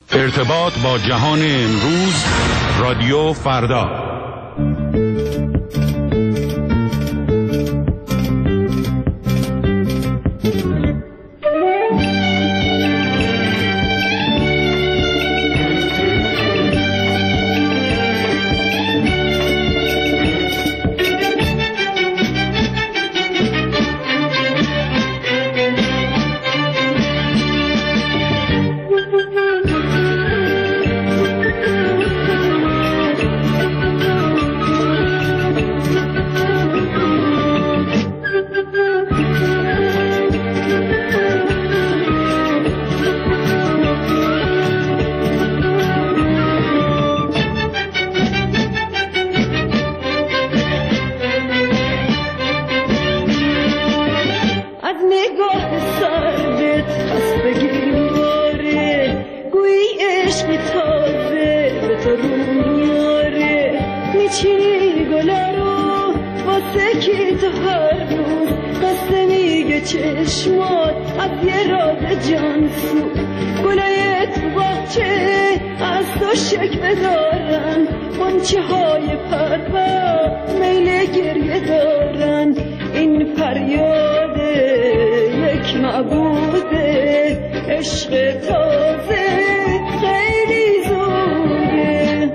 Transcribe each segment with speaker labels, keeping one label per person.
Speaker 1: ارتباط با جهان امروز، رادیو فردا.
Speaker 2: چشمات از یه راز جانسو گلای تو باغچه از تو شکوه دارن، غنچه های پرپر میل گریه دارن. این فریاد یک معبود عشق تازه خیلی زوده.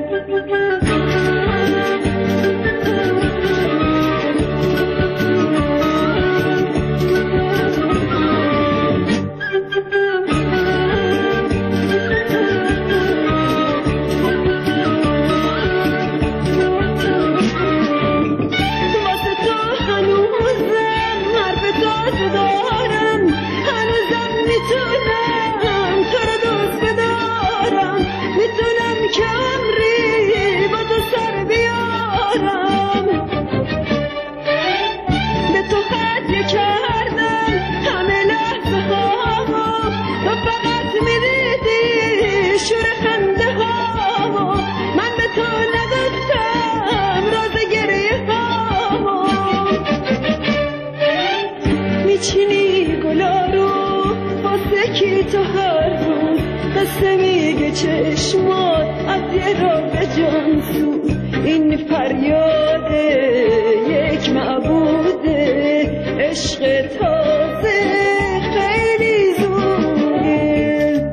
Speaker 2: چشمات از یه راه جانسو این فریاد یک معبود عشق تازه خیلی زوده.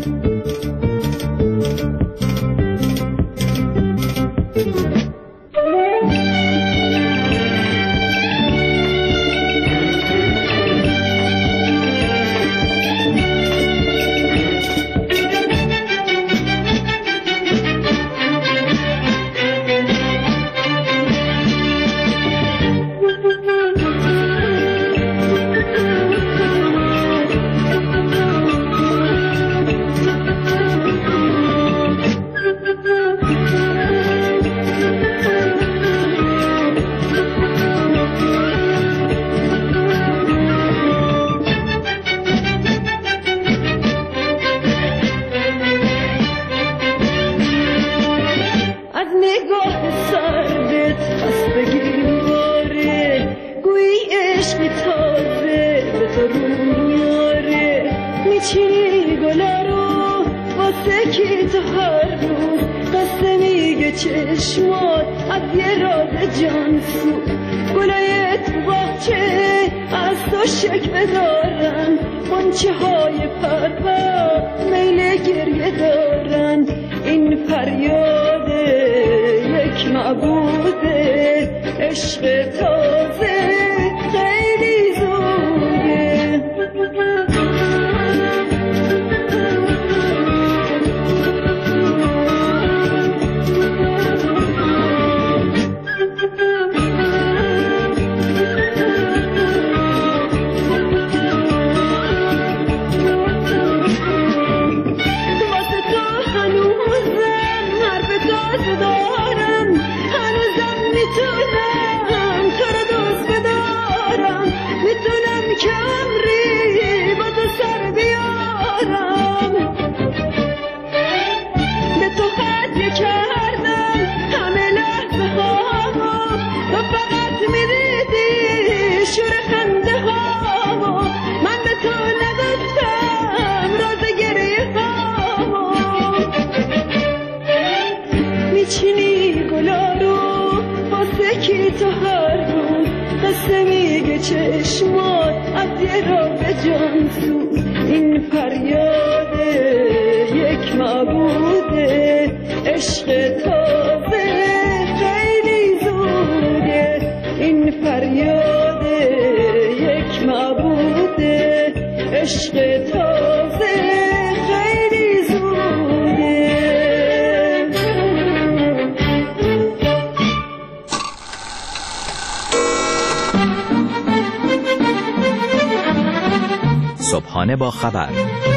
Speaker 2: چشمات از یه راز جانسو گلای تو باغچه از تو شکوه دارن، غنچه های پرپر میل گریه دارن. این فریاد یک معبود عشق تازه خیلی زوده. عشق تازه خیلی زوده، این فریاد یک معبوده، عشق تازه خیلی زوده.
Speaker 3: صبحانه با خبر،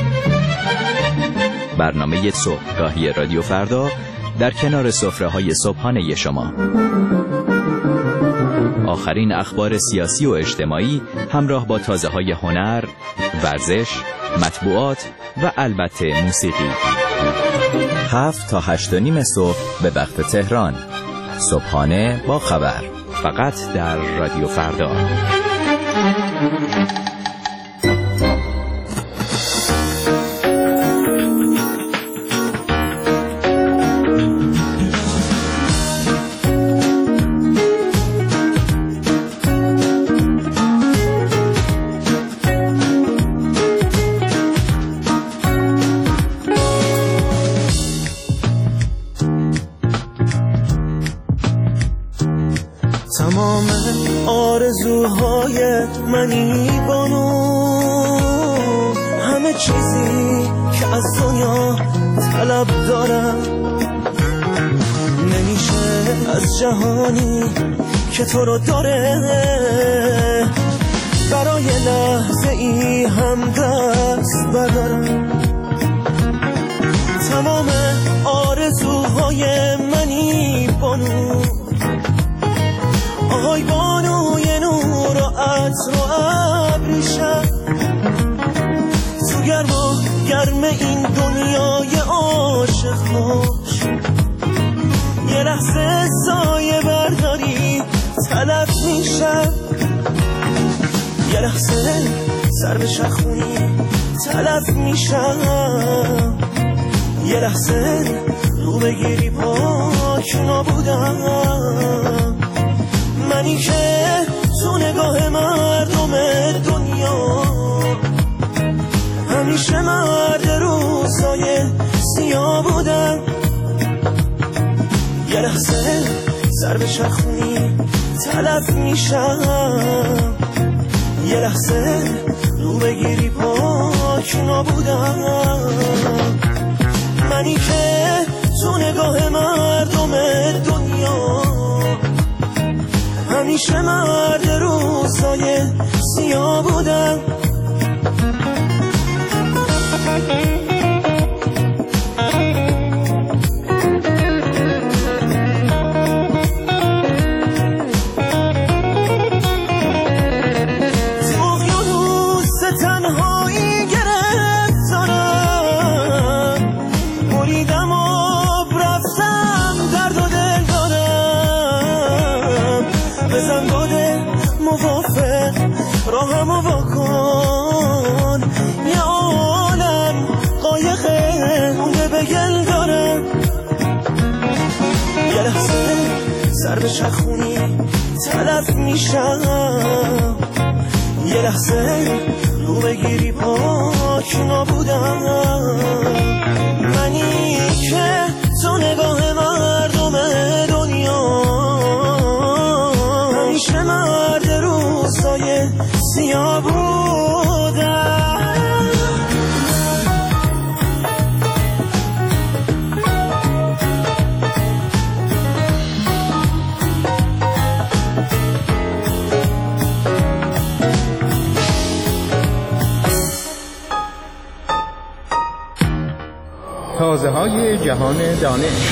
Speaker 3: برنامه صبحگاهی رادیو فردا در کنار سفره‌های صبحانه شما. آخرین اخبار سیاسی و اجتماعی همراه با تازه‌های هنر، ورزش، مطبوعات و البته موسیقی. 7 تا 8:30 صبح به وقت تهران. صبحانه با خبر، فقط در رادیو فردا.
Speaker 4: تمام آرزوهای منی بانو، همه چیزی که از دنیا طلب دارم، نمیشه از جهانی که تو رو داره برای لحظه ای هم دست بردارم. تمام آرزوهای منی بانو، آهای بانوی نور و عطر و ابریشم، تو گرم این دنیای عاشق خوش، یه لحظه سایه برداری طلب میشم، یه لحظه سر بچرخونی طلب میشم، یه لحظه رو بگیری پاک نبودم، منی که تو نگاه مردم دنیا همیشه مرد روزای سیاه بودم، یه لحظه سر بچرخونی طلب میشم، یه لحظه رو بگیری پاک نبودم، منی که تو نگاه مردم دنیا همیشه مرد روزای سیاه بودم. تو اقیانوس تنهایی گرفتارم، بریدم آب رفتم درد و دل دارم، بزن باده موافق راهمو واکن، یه عالم قایقه مونده به گل دارم، یه لحظه سر بچرخونی طلب میشم، یه لحظه رو بگیری پاک نبودم، منی که تو نگاه مردم دنیا همیشه مرد روزای سیاه بودم.
Speaker 5: تازه‌های جهان دانش.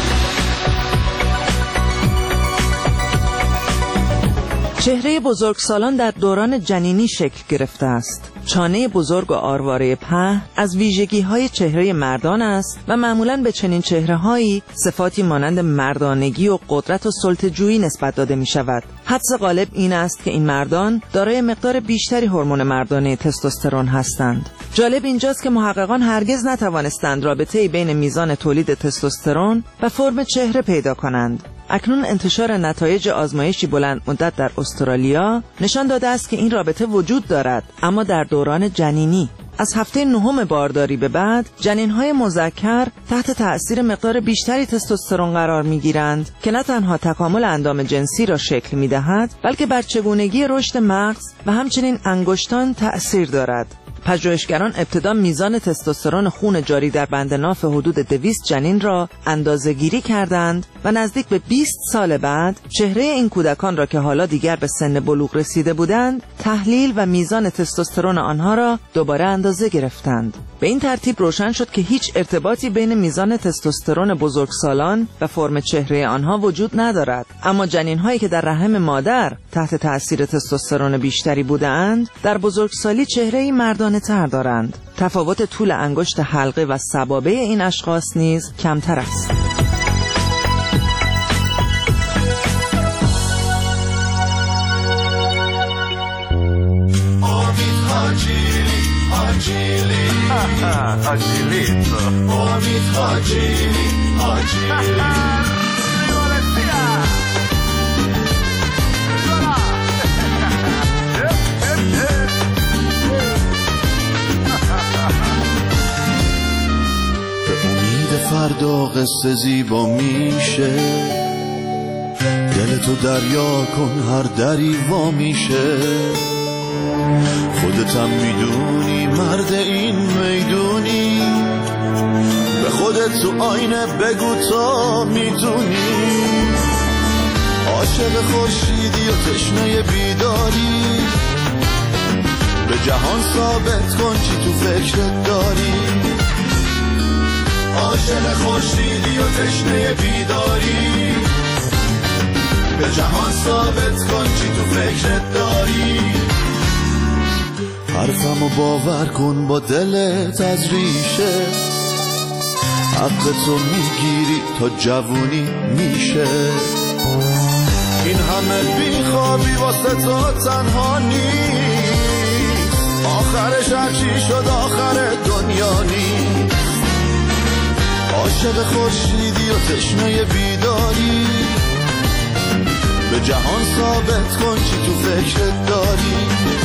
Speaker 6: چهره بزرگسالان در دوران جنینی شکل گرفته است. چانه بزرگ و آرواره پهن از ویژگی‌های چهره مردان است و معمولاً به چنین چهره‌هایی صفاتی مانند مردانگی و قدرت و سلطه‌جویی نسبت داده می‌شود. حدس غالب این است که این مردان دارای مقدار بیشتری هورمون مردانه تستوسترون هستند. جالب اینجاست که محققان هرگز نتوانستند رابطه‌ای بین میزان تولید تستوسترون و فرم چهره پیدا کنند. اکنون انتشار نتایج آزمایشی بلند مدت در استرالیا نشان داده است که این رابطه وجود دارد، اما در دوران جنینی. از هفته 9 بارداری به بعد جنین‌های مذکر تحت تأثیر مقدار بیشتری تستوسترون قرار می‌گیرند که نه تنها تکامل اندام جنسی را شکل می‌دهد بلکه بر چگونگی رشد مغز و همچنین انگشتان تأثیر دارد. پژوهشگران ابتدا میزان تستوسترون خون جاری در بند ناف حدود 200 جنین را اندازه‌گیری کردند و نزدیک به 20 سال بعد چهره این کودکان را که حالا دیگر به سن بلوغ رسیده بودند تحلیل و میزان تستوسترون آنها را دوباره اندازه گرفتند. به این ترتیب روشن شد که هیچ ارتباطی بین میزان تستوسترون بزرگسالان و فرم چهره آنها وجود ندارد، اما جنین‌هایی که در رحم مادر تحت تأثیر تستوسترون بیشتری بودند در بزرگسالی چهره‌ای مردانه تر دارند. تفاوت طول انگشت حلقه و سبابه این اشخاص نیز کمتر است.
Speaker 7: فردا قصه زیبا میشه، دلتو دریا کن هر دری وا میشه. خودتم میدونی مرد این میدونی، به خودت تو آینه بگو تا میتونی. عاشق خورشیدی و تشنه بیداری، به جهان ثابت کن چی تو فکرت داری. عاشق خورشیدی و تشنه بیداری، به جهان ثابت کن چی تو فکرت داری. حرفمو باور کن با دلت از ریشه، حقتو میگیری تا جوونی میشه. این همه بیخوابی واسه تو تنها نیست، آخرش هرچی شد آخر دنیا نیست. عاشق خورشیدی و تشنه بیداری، به جهان ثابت کن چی تو فکرت داری.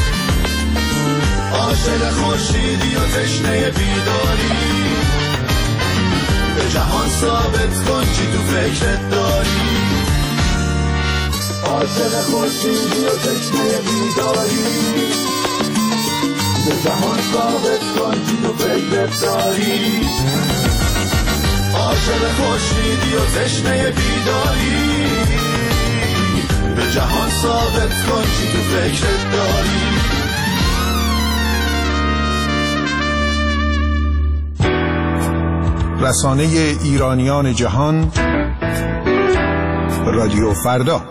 Speaker 7: عاشق خورشیدی و تشنه بیداری، به جهان ثابت کن چی تو فکرت داری. عاشق خورشیدی و تشنه بیداری، به جهان ثابت کن چی تو فکرت داری. عاشق خورشیدی و تشنه بیداری، به جهان ثابت کن چی تو فکرت داری.
Speaker 5: رسانه ایرانیان جهان، رادیو فردا.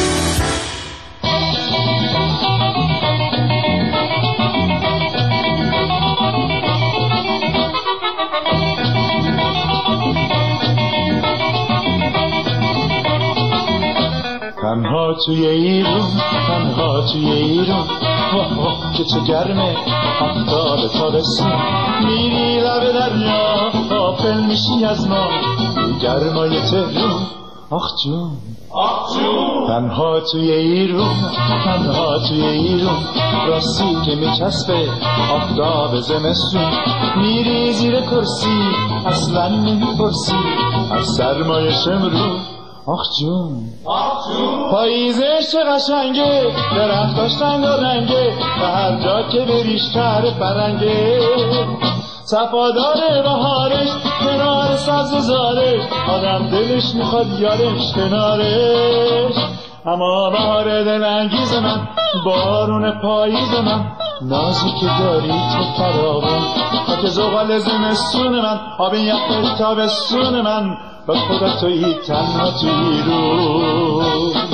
Speaker 8: تنها توی ایران، تنها توی ایران، که چه گرمه آفتاب تابستون. میری لب دریا غافل میشی از ما، گرمای تهرون. آخ جون، آخ جون. تنها توی ایران، تنها توی ایران، راستی که میچسبه آفتاب زمستون. میری زیر کرسی اصلا نمیپرسی از سرمای شمرون. آخ جون، آخ جون. پاییزه چه قشنگه، درختاش رنگارنگه، و هر جا که بریش شهر فرنگه. صفادار بهارش کنار سبززارش، آدم دلش میخواد یارش کنارش. اما بهار دلانگیز من، بارون پاییز من، نازی که داری تو فراوان. خاک زغال زمستون من، آب یخش تابستون من، به خدا تویی تنها توی رو.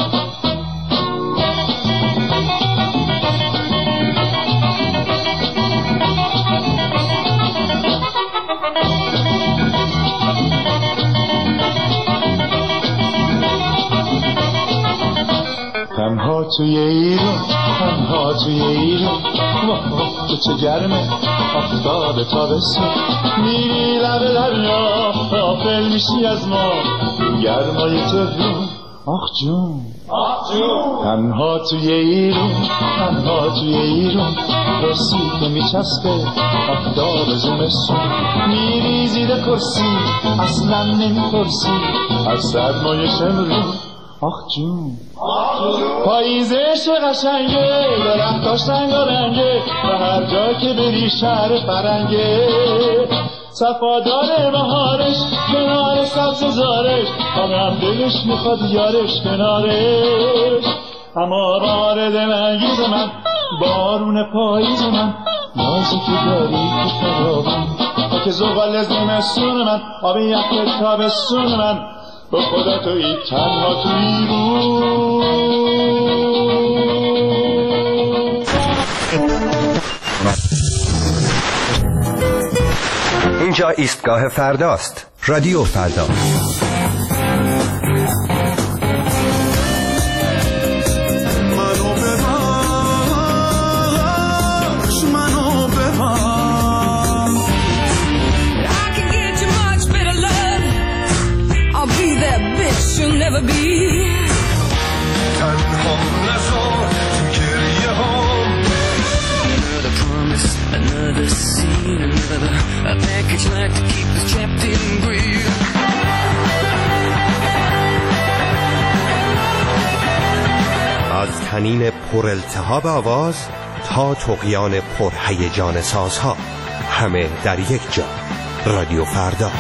Speaker 8: تنها توی ایران، تنها توی ایران، که چه گرمه آفتاب تابستون. میری لب دریا غافل میشی از ما، گرمای تهرون. آخ جون تنها توی ایرون رسی که میچسبه آفتاب زمستون میری زیر کرسی اصلا نمیپرسی از سرمایش امرون آخ جون پاییزش قشنگه درختاش رنگارنگه و هر جا که بری شهر فرنگه صفادار بهارش کنار سبززارش همه دلش میخواد یارش کنارش اما بار دلانگیز من بارون پاییز من نازی که داری که خرابم که زغال زمستون من آب یخ تابستون من به خدا توی تنها توی رو
Speaker 9: اینجا ایستگاه فرداست. رادیو فردا. از طنین پر التهاب آواز تا طغیان پر هیجان سازها، همه در یک جا. رادیو فردا.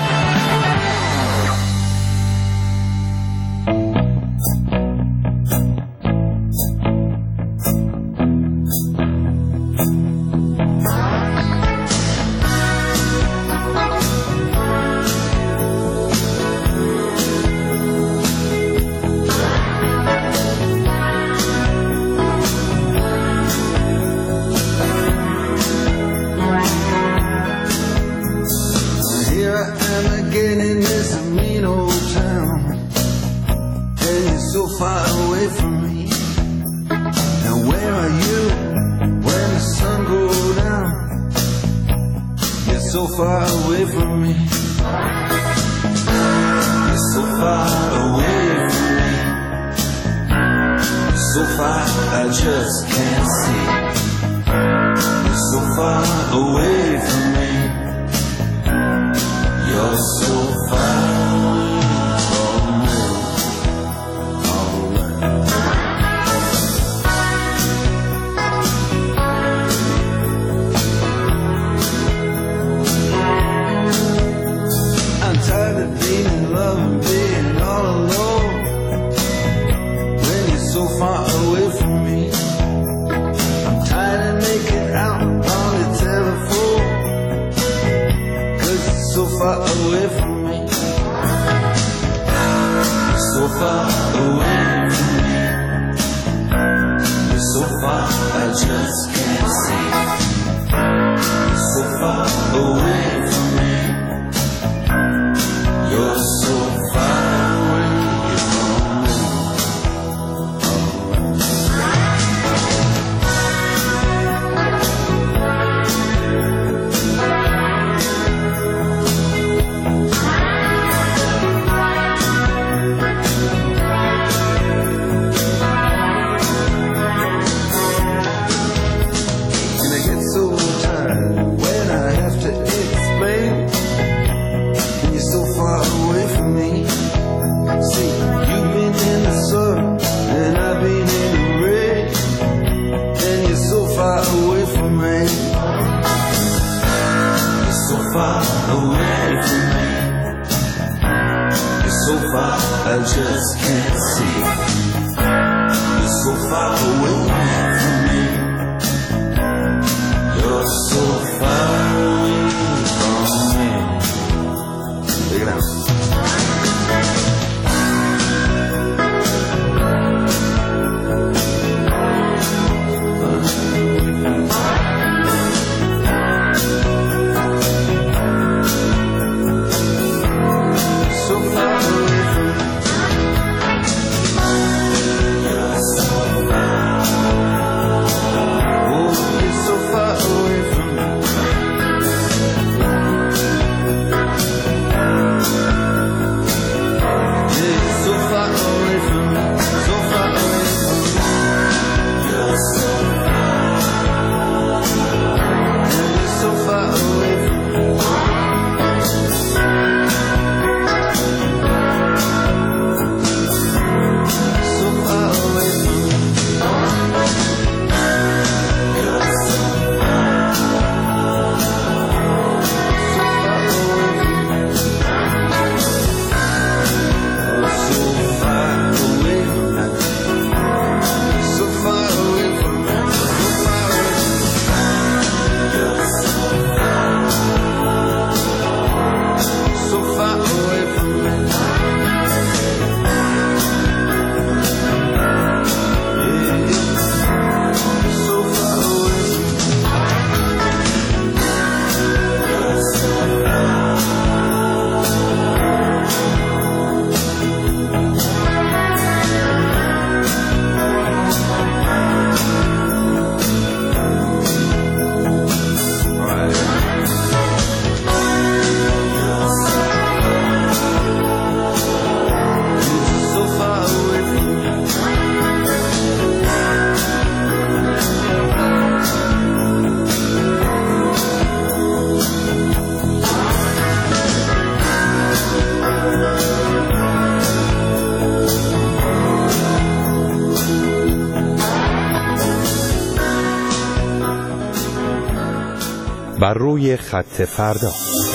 Speaker 9: بر روی خط فردا.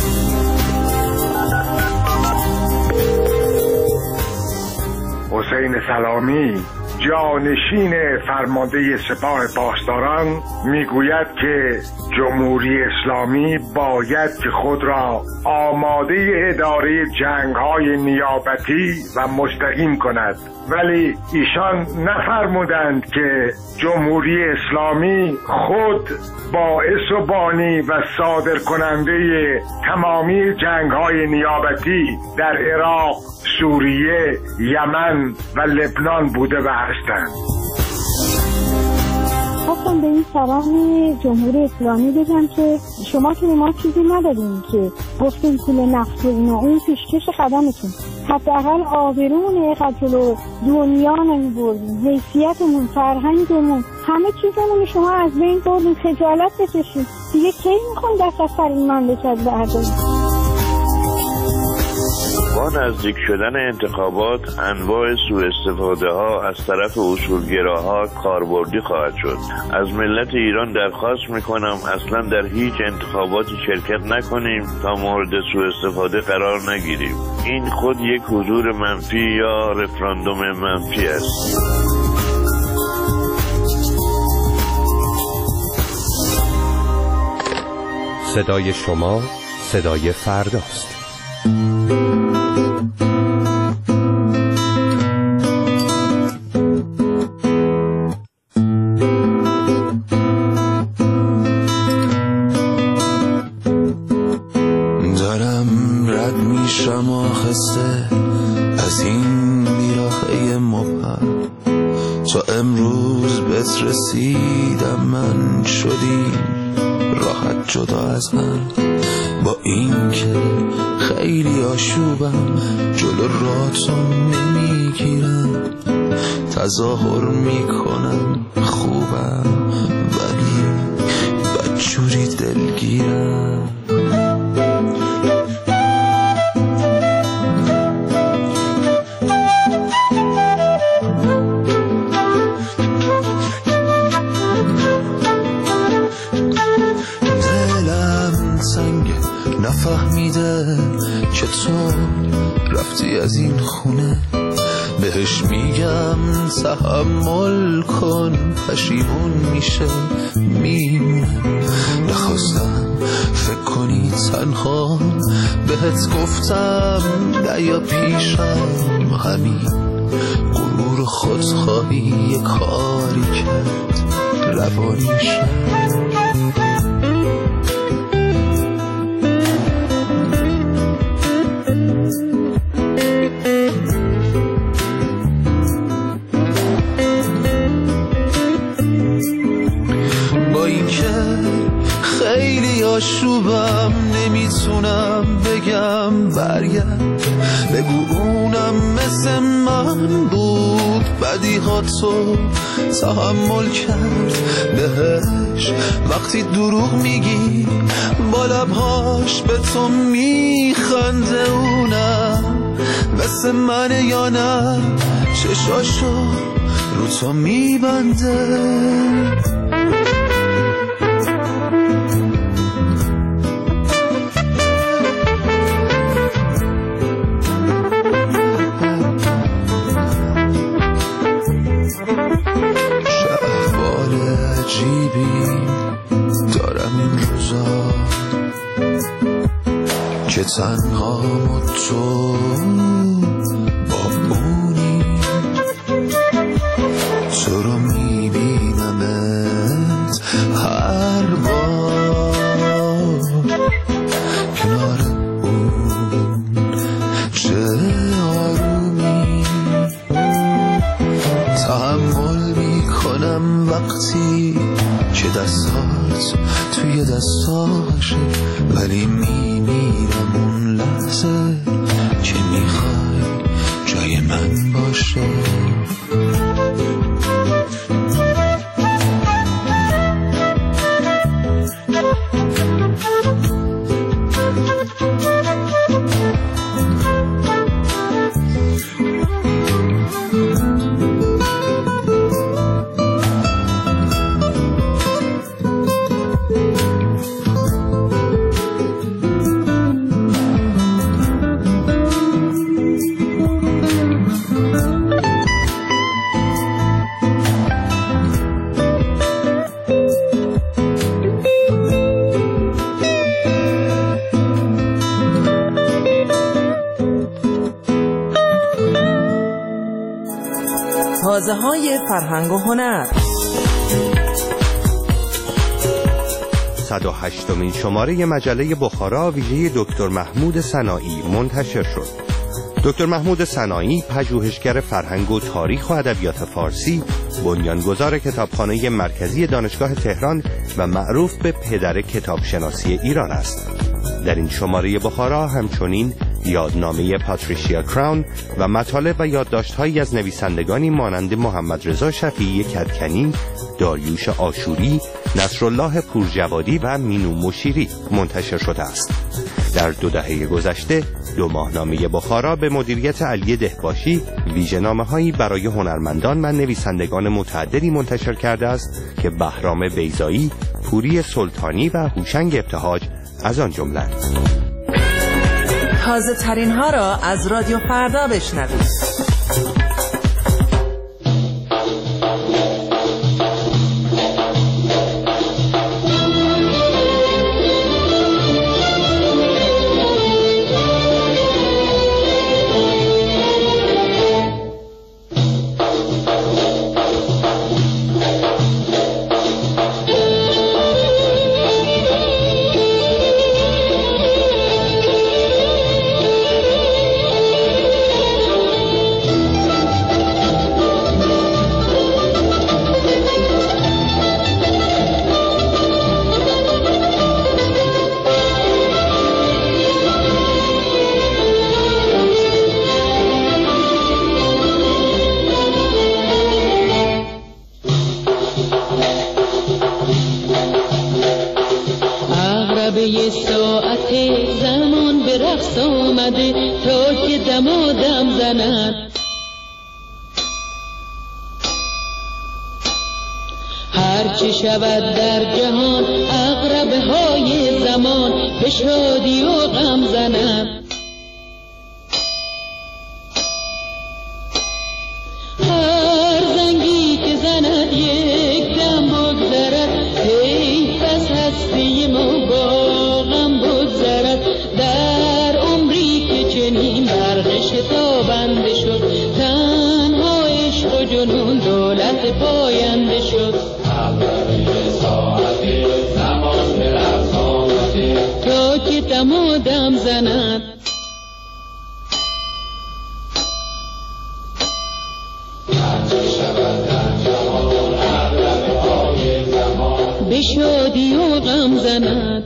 Speaker 10: حسین سلامی جانشین فرمانده سپاه پاسداران میگوید که جمهوری اسلامی باید که خود را آماده اداره جنگ‌های نیابتی و مستقیم کند، ولی ایشان نفرمودند که جمهوری اسلامی خود باعث و بانی و صادر کننده تمامی جنگ‌های نیابتی در عراق، سوریه، یمن و لبنان بوده و هستند.
Speaker 11: خواستم به این سلام جمهوری اسلامی بگم که شما که ما چیزی ندادیم که گفتیم پول نفت و اینا، اون پیشکش قدمتون، حداقل آبرومون قتل دنیا نمیبردیم، حیثیتمون، فرهنگمون، همه چیزمون شما از بین بردیم، خجالت بکشید دیگه. کی میخوام دست از سر این مملکت برداریم؟
Speaker 12: با نزدیک شدن انتخابات انواع سوء استفاده ها از طرف اصولگراها کاربردی خواهد شد. از ملت ایران درخواست میکنم اصلا در هیچ انتخاباتی شرکت نکنیم تا مورد سوء استفاده قرار نگیریم. این خود یک حضور منفی یا رفراندوم منفی است.
Speaker 9: صدای شما صدای فرداست.
Speaker 13: از این بیراهه مبهم تا امروز بهت رسیدم، من شدیم راحت جدا از هم، با این که خیلی آشوبم جلو راتون نمیگیرم، تظاهر میکنم خوبم ولی بدجوری دلگیرم. نفهمیده چطور رفتی از این خونه، بهش میگم تحمل کن، پشیمون میشه میمونه. نخواستم فکر کنی تنها، بهت گفتم دریا پیشم، همین غرور خودخواهی یه کاری کرد روانیشم. آشوبم نمیتونم بگم برگرد، بگو اونم مثل من بود، بدیهاتو تحمل کرد بهش وقتی دروغ میگی، با لبهاش به تو میخنده، اونم مثل منه یا نه، چشاشو رو تو میبنده. دارم این روزا که تنها تو با اونی، تو رو میبینمت هر بار کنار اون، چه آرومی تحمل میکنم وقتی که دستات توی دستاشه، ولی میمیرم اون لحظه که میخوای جای من باشه.
Speaker 6: تازه‌های فرهنگ و هنر.
Speaker 9: 108مین شماره مجله بخارا ویژه دکتر محمود سنایی منتشر شد. دکتر محمود سنایی، پژوهشگر فرهنگ و تاریخ و ادبیات فارسی، بنیانگذار کتابخانه مرکزی دانشگاه تهران و معروف به پدر کتابشناسی ایران است. در این شماره بخارا همچنین یادنامه پاتریشیا کراون و مطالب و یادداشت‌هایی از نویسندگانی مانند محمد رضا شفیعی کدکنی، داریوش آشوری، نصرالله پورجوادی و مینو مشیری منتشر شده است. در 2 دهه گذشته 2 ماهنامه بخارا به مدیریت علی دهباشی ویژه‌نامه‌هایی برای هنرمندان و نویسندگان متعددی منتشر کرده است که بهرام بیضایی، پوری سلطانی و هوشنگ ابتهاج از آن جمله‌اند.
Speaker 6: تازه ترین ها را از رادیو فردا بشنوید.
Speaker 14: یه ساعت زمان به رقص آمده تا که دمادم زند. هرچی شود در جهان عقربه های زمان به شادی و غم زند. هر زنگی که زند یک دم بگذرد، ای پس هستی ما با غم بگذرد. در عمری که چنین برق شتابنده شد، تنها عشق و جنون دولت پاینده شد. تا که دمادم زند، به شادی و غم زند.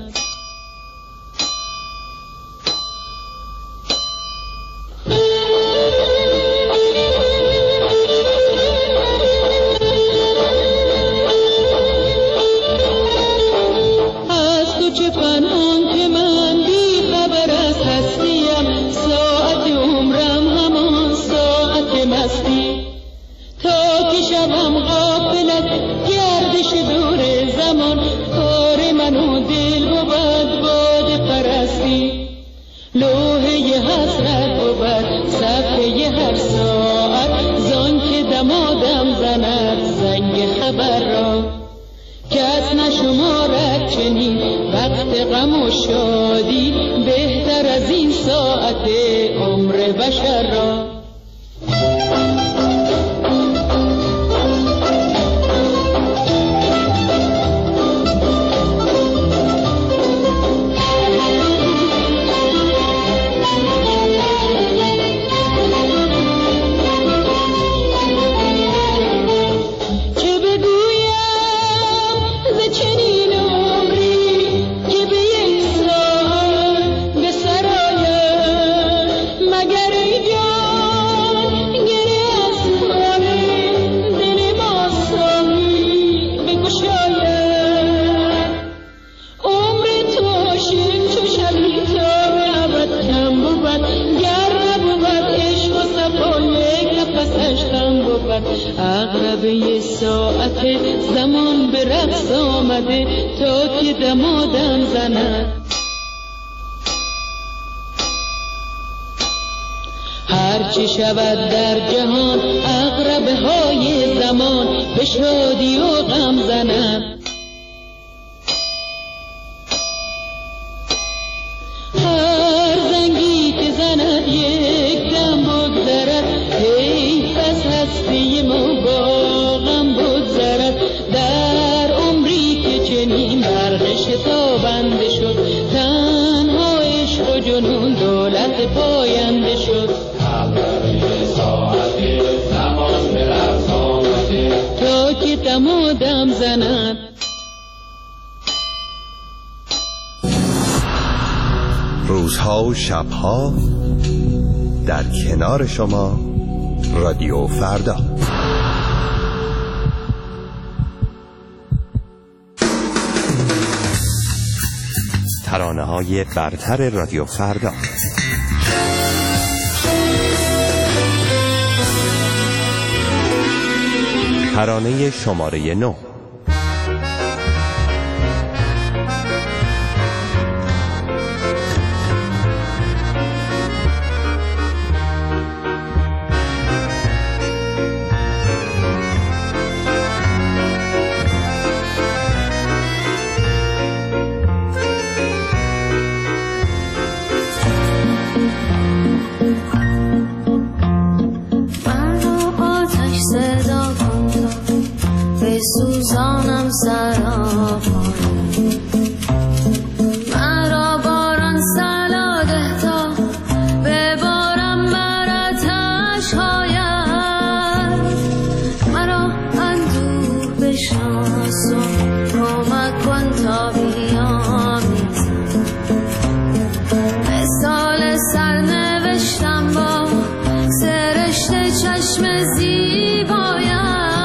Speaker 14: غم و شادی بهتر از این ساعت عمر بشر را. عقربه ساعت زمان به رقص آمده تا که دمادم زند. هرچی شود در جهان عقربه های زمان به شادی و غم زند. هر زنگی که زند یک دم بگذرد، ای پس هستی ما دولت پاینده شد. تا که دمادم زند
Speaker 9: روزها و شبها در کنار شما رادیو فردا. ترانه‌های برتر رادیو فردا. ترانه شماره 9.
Speaker 15: سوزانم سراپای مرا باران سلاده تا ببارم براتش هاید مرا اندوه بشناس و کمک کن تا بیامیزم مثال سرنوشتم با سرشت چشم زیبایم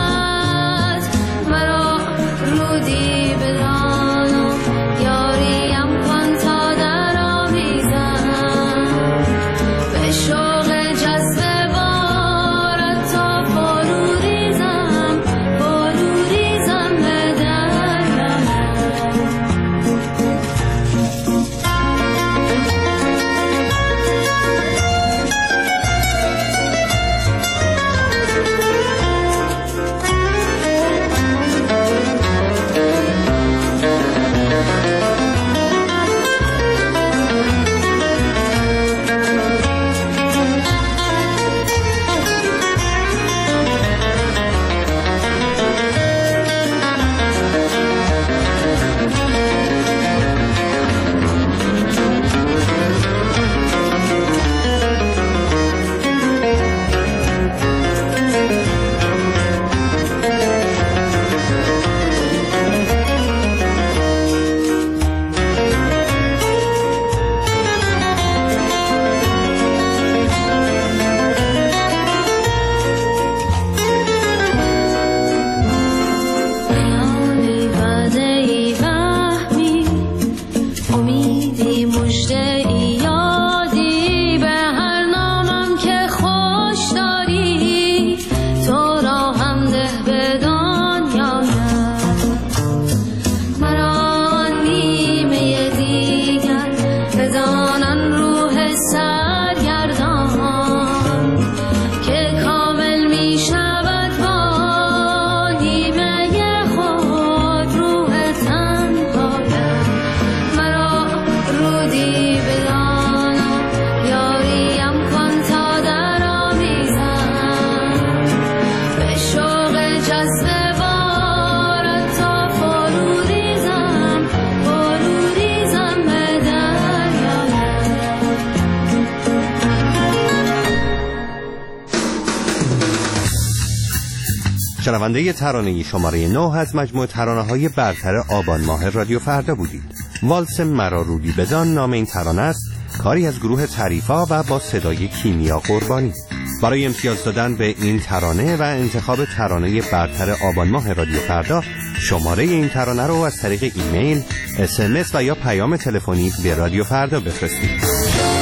Speaker 9: شنونده ترانه شماره 9 از مجموعه ترانه‌های برتر آبان ماه رادیو فردا بودید. والس مرا رودی بدان نام این ترانه است، کاری از گروه تعریفا و با صدای کیمیا قربانی. برای امتیاز دادن به این ترانه و انتخاب ترانه برتر آبان ماه رادیو فردا، شماره این ترانه رو از طریق ایمیل، SMS و یا پیام تلفنی به رادیو فردا بفرستید.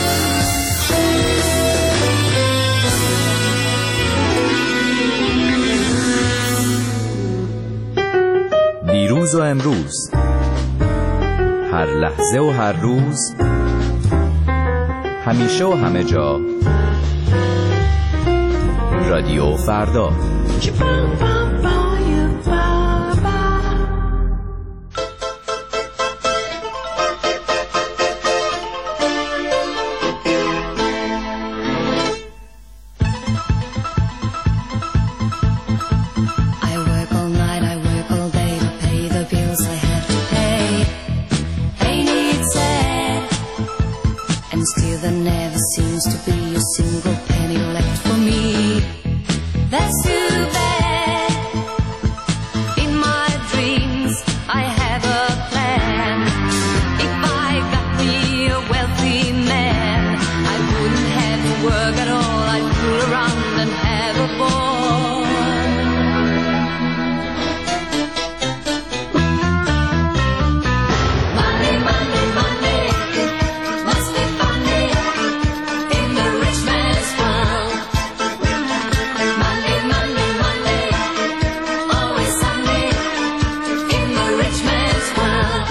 Speaker 3: دیروز و امروز، هر لحظه و هر روز، همیشه و همه جا، رادیو فردا.
Speaker 15: The never seems to be a single penny left for me. That's too bad. In my dreams I have a plan. If I got me a wealthy man, I wouldn't have to work at all. I'd fool around and have a ball. Money, money, money, must be funny in the rich man's world. Money, money, money, always sunny in the rich man's world.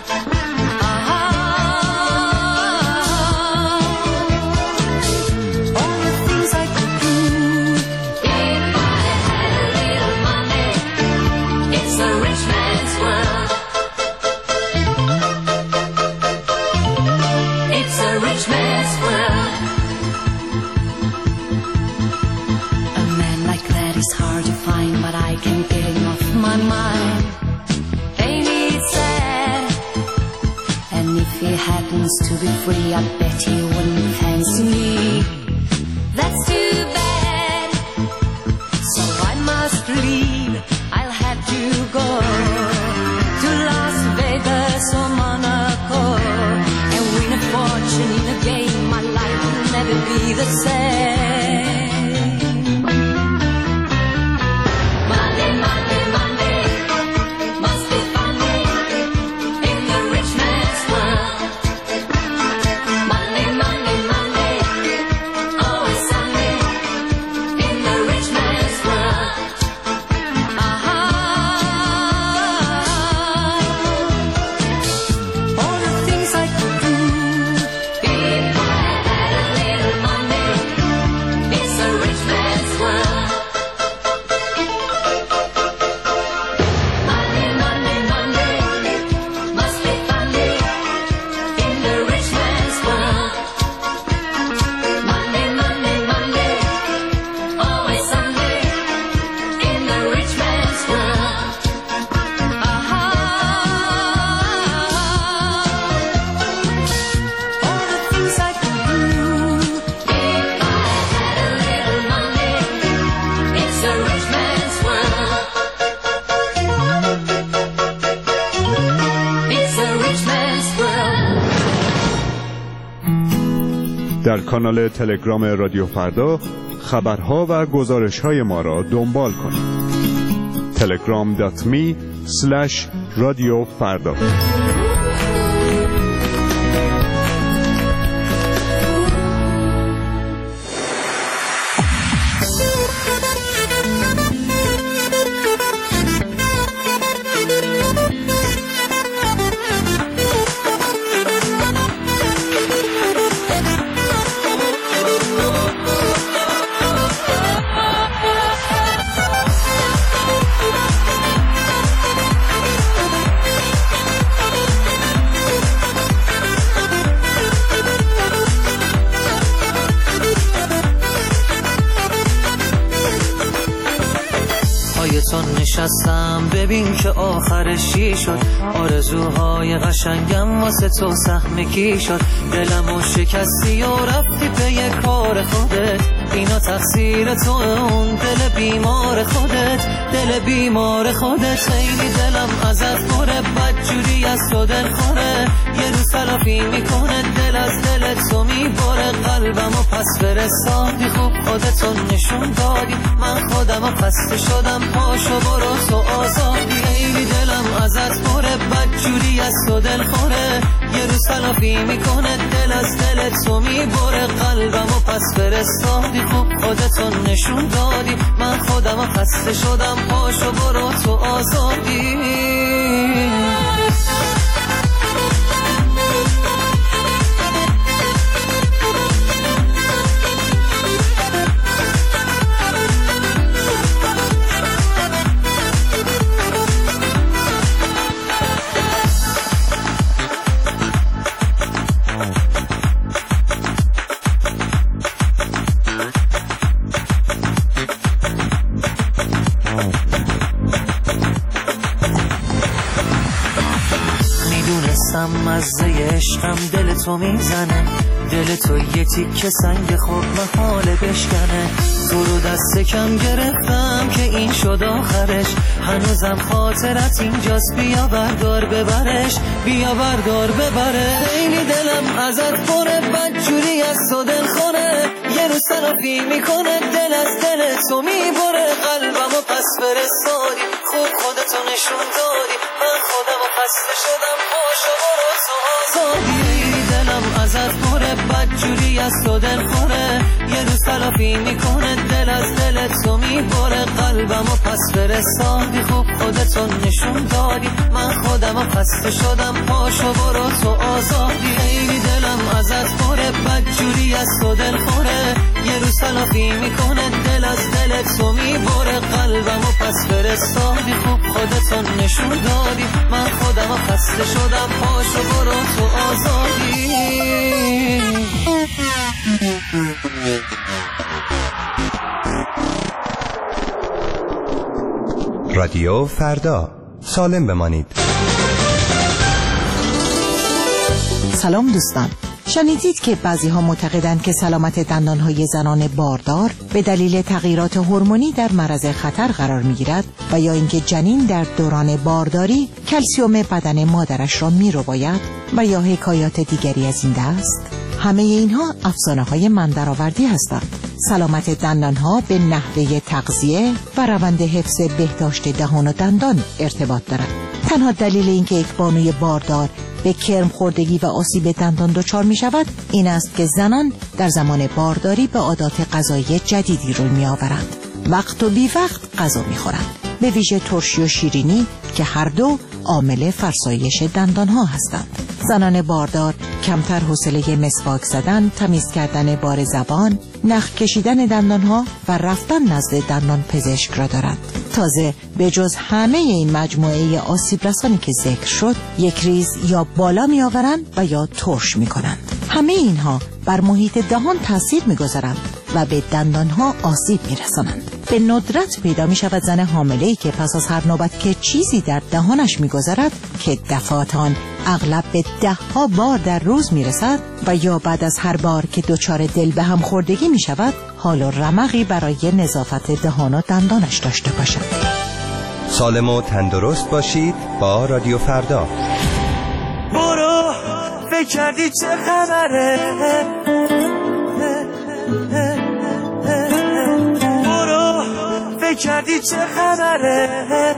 Speaker 15: All the things I could do if I had a little money. It's the rich man's world. It's a rich man's world. A man like that is hard to find, but I can't get him off my mind. Ain't it sad? And if he happens to be free, I bet he wouldn't fancy me. That's too bad. So I must leave. I'll have to go to Las Vegas or Monaco and win a fortune in a game. My life will never be the same. Money, money, money, must be funny in the rich man's world. Money, money, money, always sunny in the rich man's world. All the things I could do if I had a little money. It's a rich man's world. Money, money, money, must be funny in the rich man's world. Money, money, money, always sunny in the rich man's world. All the things I could do if I had a little money. It's a rich man's world. It's a rich man's world.
Speaker 16: در کانال تلگرام رادیو فردا خبرها و گزارش‌های ما را دنبال کنید. telegram.me/رادیوفردا.
Speaker 17: نشستم ببین که آخرش چی شد. آرزوهای قشنگم واسه تو سهم کی شد. دلمو شکستی و رفتی پی کار خودت. اینا تقصیر تو، اون دل بیمار خودت. دل بیمار خودت. خیلی دلم ازت خوره، بدجوری از تو دل خوره. یه روز تلافی میکنه، دل از دل تو میباره. قلبمو پس فرستادی، خوب خودتو نشون دادی. من خودمو خسته شدم، پاشو برو تو آزادی. خیلی دلم ازت خوره، بدجوری از تو دل خوره. یه روز تلافی میکنه، دل از دل تو میباره. قلبمو پس فرستادی، خوب خودتو نشون دادی. من خودمو خسته شدم، پاشو برو تو آزادی. مزه عشقم دل تو میزنه. دل تو یه تیکه سنگ خود محاله بشکنه. تو رو دست کم گرفتم که این شد آخرش، هنوزم خاطرت اینجاست، بیا بردار ببرش، بیا بردار ببره. خیلی دلم ازت پره، بدجوری از تو دل خوره، یه روز تلافی میکنه، دل از دل تو میبره. قلبمو پس فرستادی، خوب خودتو نشون دادی، من خودمو خسته شدم، پاشو برو تو آزادی. دلم ازت پره، بدجوری از تو دل خوره، یه روز تلافی میکنه، دل از دل تو میبره. قلبمو پس فرستادی، خوب خودتو نشون دادی، من خودمو خسته شدم، پاشو برو تو آزادی. خیلی دلم ازت پره، بدجوری از تو دل خوره، یه روز تلافی میکنه، دل از دل تو میبره. قلبمو پس فرستادی، خوب خودتو نشون دادی، من خودمو خسته شدم، پاشو برو تو آزادی.
Speaker 9: رادیو فردا، سالم بمانید.
Speaker 18: سلام دوستان، شنیدید که بعضی ها معتقدند که سلامت دندانهای زنان باردار به دلیل تغییرات هورمونی در معرض خطر قرار میگیرد و یا اینکه جنین در دوران بارداری کلسیم بدن مادرش را میرباید و یا حکایات دیگری از این دست. همه اینها افسانه‌های من درآوردی هستند. سلامت دندانها به نحوه تغذیه و روند حفظ بهداشت دهان و دندان ارتباط دارد. تنها دلیل اینکه یک بانوی باردار به کرم خوردگی و آسیب دندان دچار می شود این است که زنان در زمان بارداری به عادات غذایی جدیدی روی می آورند. وقت و بی وقت غذا می خورند، به ویژه ترشی و شیرینی که هر دو عامل فرسایش دندانها هستند. زنان باردار کمتر حوصله مسواک زدن، تمیز کردن بار زبان، نخ کشیدن دندانها و رفتن نزد دندان پزشک را دارند. تازه به جز همه این مجموعه آسیب رسانی که ذکر شد، یک ریز یا بالا می آورند و یا ترش می کنند. همه اینها بر محیط دهان تاثیر می گذارند و به دندانها آسیب می رسانند. به ندرت پیدا می شود زن حامله‌ای که پس از هر نوبت که چیزی در دهانش می گذرد که دفعاتان اغلب به 10 بار در روز می رسد و یا بعد از هر بار که دچار دل به هم خوردگی می شود حال و رمقی برای نظافت دهان و دندانش داشته باشد.
Speaker 9: سالم و تندرست باشید با رادیو فردا.
Speaker 4: برو فکر کردی چه خبره، برو فکر کردی چه خبره.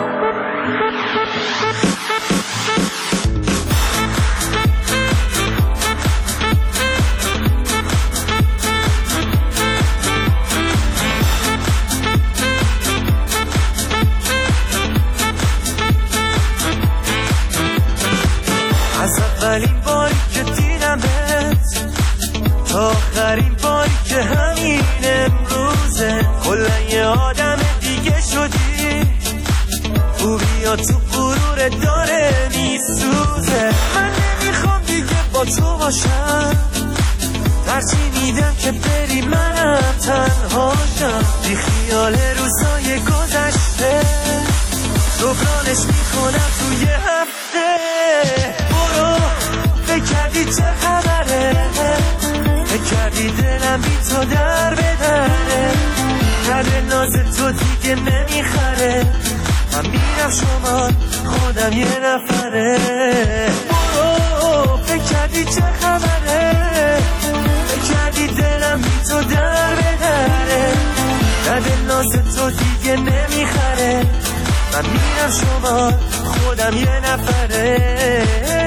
Speaker 4: اولین باری که دیدمت تا آخرین باری که همین امروزه، کلن یه آدم دیگه شدی، خوبی تو غرور داره میسوزه. من نمیخوام دیگه با تو باشم، ترجیح میدم که بری منم تنهاشم، بی خیال روزای گذشته جبرانش میکنم توی هفته. برو فکر کردی چه خبره، فکر کردی دلم بی تو در بدره، کرده ناز تو دیگه نمیخره، من میرم شما خودم یه نفره. برو فکر کردی چه خبره، فکر کردی دلم بی تو در بدره، کرده ناز تو دیگه نمیخره، من میرم شما خودم یه نفره.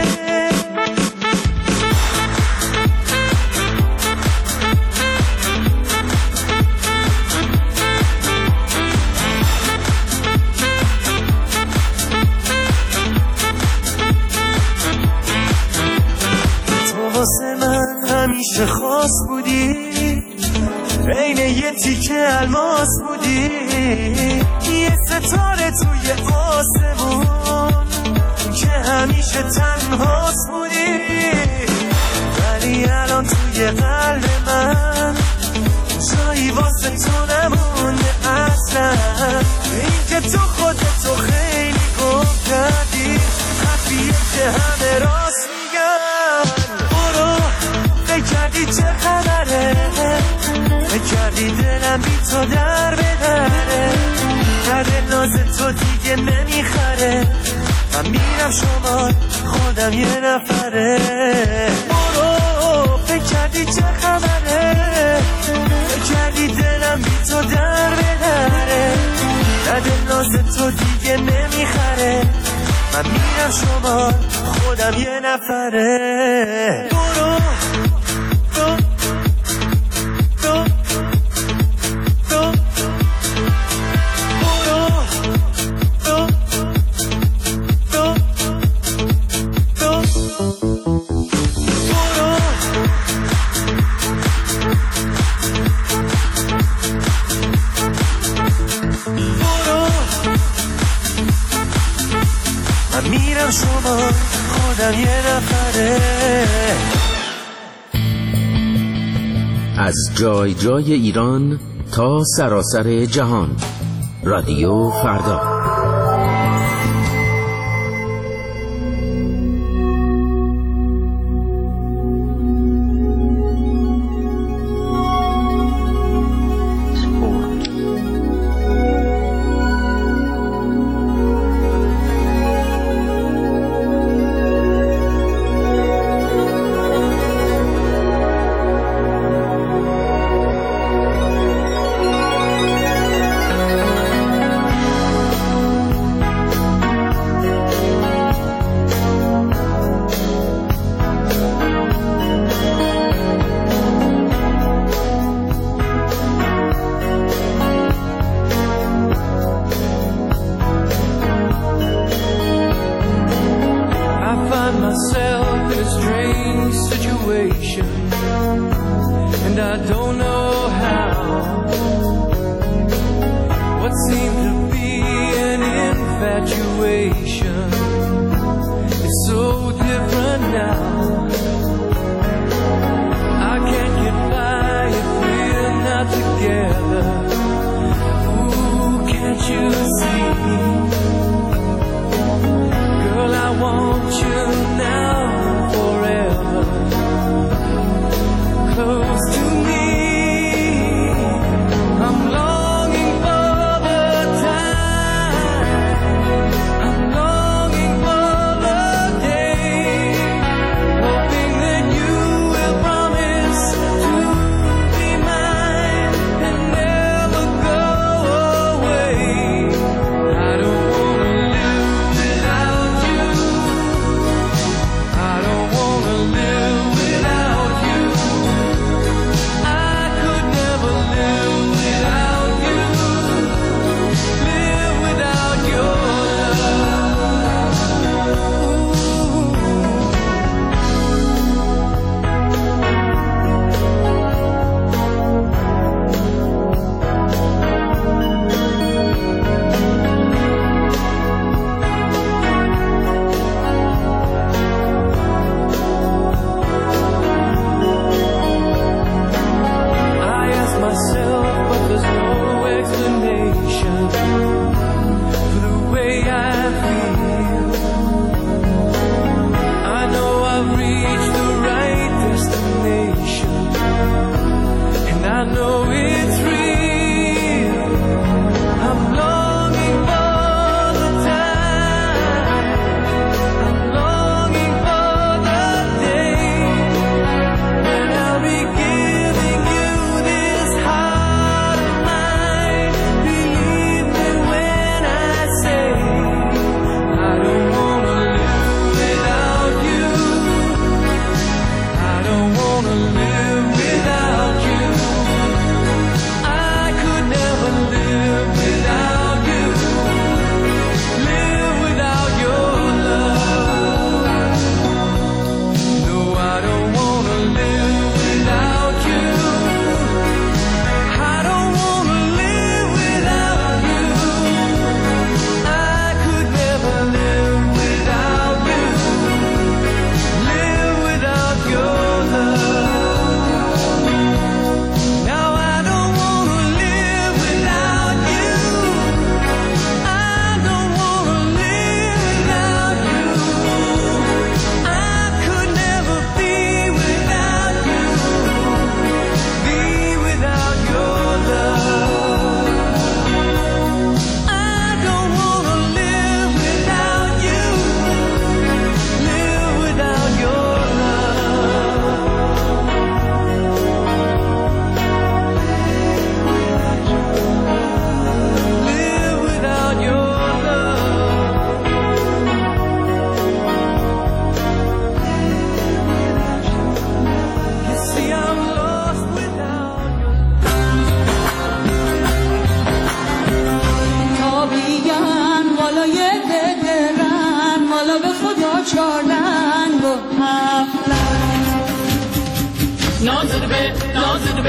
Speaker 4: تو واسه من همیشه خاص بودی، عین یه تیکه الماس بودی، یه ستاره توی آسمون که همیشه تنهاست بودی، ولی الان توی قلب من جایی واسه تو نمونده اصلا. این که تو خودتو خیلی گم کردی، حرفیه که همه راست میگن. برو فکر تو در بدره، نه دل ناز تو دیگه نمیخره. من میرم شمال خودم یه نفره. برو فکر کردی چه خبره، فکر کردی دلم بی تو در بدره، نه دل ناز تو دیگه نمیخره. من میرم شمال خودم یه نفره. برو
Speaker 19: از جای جای ایران تا سراسر جهان، رادیو فردا.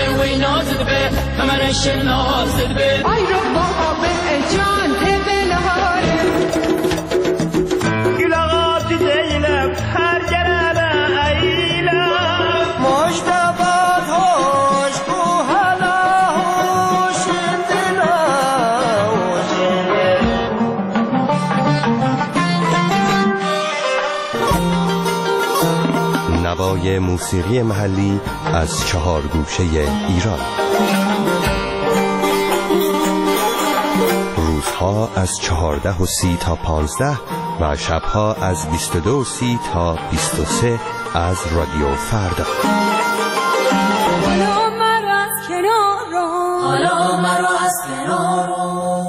Speaker 20: به وی نازد به ممرش نازد به
Speaker 2: آی رو بابا به جان تبلهاره
Speaker 4: گلغات دیلم هر گرده ایلم مشتبات هوش کو هلا هوش
Speaker 9: نوای موسیقی محلی از 4 گوشه ایران. روزها از 14:30 تا 15 و شبها از 22:30 تا 23 از رادیو فردا.
Speaker 2: حالا مرا از کنار رو،
Speaker 20: حالا مرا از کنار رو.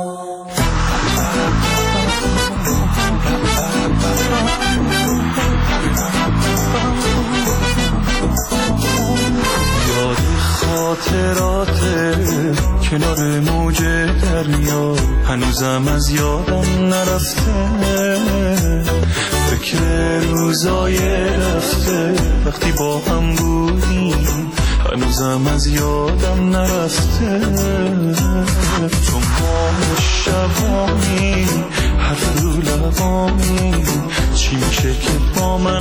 Speaker 13: یاد خاطرات کنار موج دریا هنوزم از یادم نرفته، فکر روزای رفته وقتی با هم بودیم هنوزم از یادم نرفته. تو ما شبانی حرف رو لبانی چی میشه که با من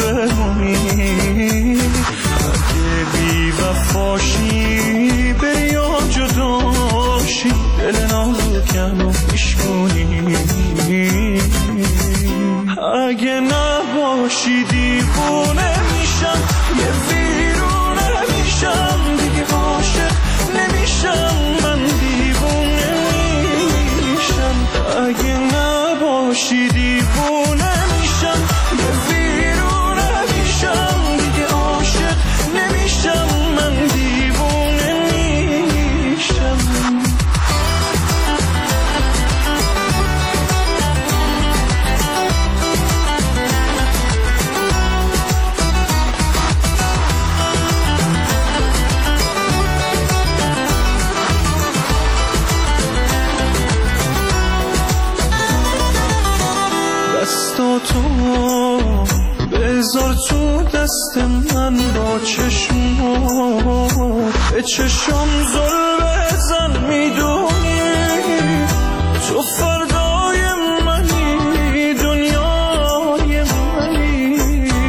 Speaker 13: بمونی؟ اگه بی وفاشی بری یا جداشی دل نازکم میشکنی، اگه نباشی دیوونه میشم یه ویرونه میشم دیگه عاشق نمیشم من دیوونه میشم، اگه نباشی دیوونه میشم یه ویرونه میشم دیگه عاشق نمیشم من دیوونه میشم. دستاتو بذار تو دست من با چشمات به چشم زل بزن، میدونی تو فردای منی دنیای منی،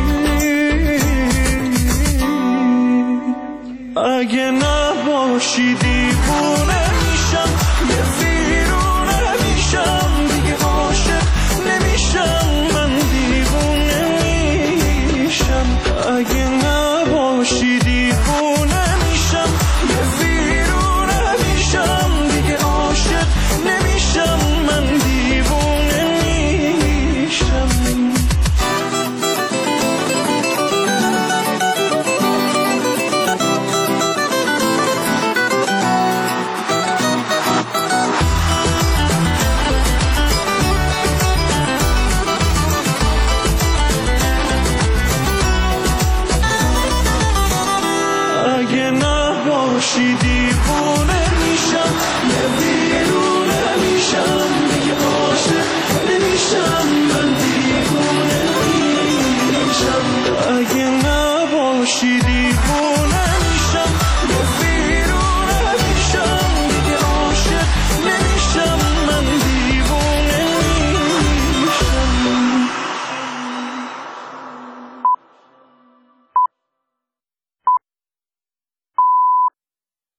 Speaker 13: اگه نباشی دیوونه میشم یه ویرونه میشم دیگه عاشق نمیشم من دیوونه میشم، اگه نباشی دیوونه میشم یه ویرونه میشم دیگه عاشق نمیشم من دیوونه میشم. اگه نباشی